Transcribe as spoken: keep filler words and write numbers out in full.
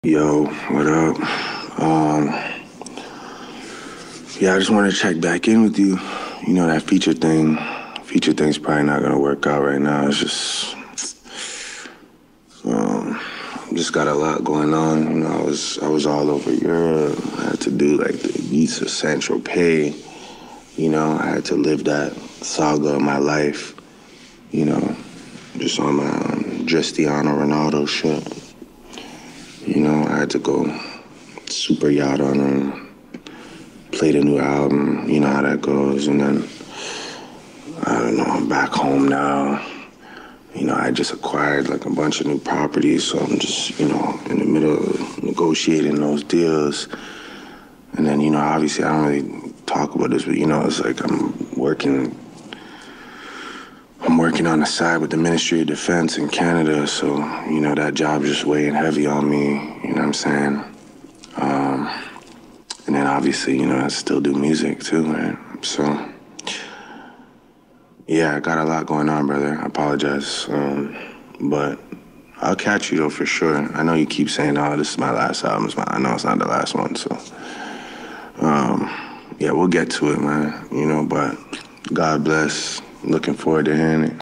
Yo, what up? Um, yeah, I just wanted to check back in with you. You know, that feature thing, feature thing's probably not gonna work out right now. It's just, um, just got a lot going on. You know, I was, I was all over Europe. I had to do like the Ibiza, Saint-Tropez. You know, I had to live that saga of my life. You know, just on my um, Cristiano Ronaldo shit. You know, I had to go super yacht on him, play the new album, you know how that goes, and then, I don't know, I'm back home now. You know, I just acquired like a bunch of new properties, so I'm just, you know, in the middle of negotiating those deals. And then, you know, obviously I don't really talk about this, but, you know, it's like I'm working, I'm working on the side with the Ministry of Defense in Canada, so, you know, that job's just weighing heavy on me, you know what I'm saying? Um, and then obviously, you know, I still do music too, right? So, yeah, I got a lot going on, brother. I apologize. Um, but I'll catch you though for sure. I know you keep saying, oh, this is my last album. It's my, I know it's not the last one, so. Um, yeah, we'll get to it, man, you know, but God bless. Looking forward to hearing it.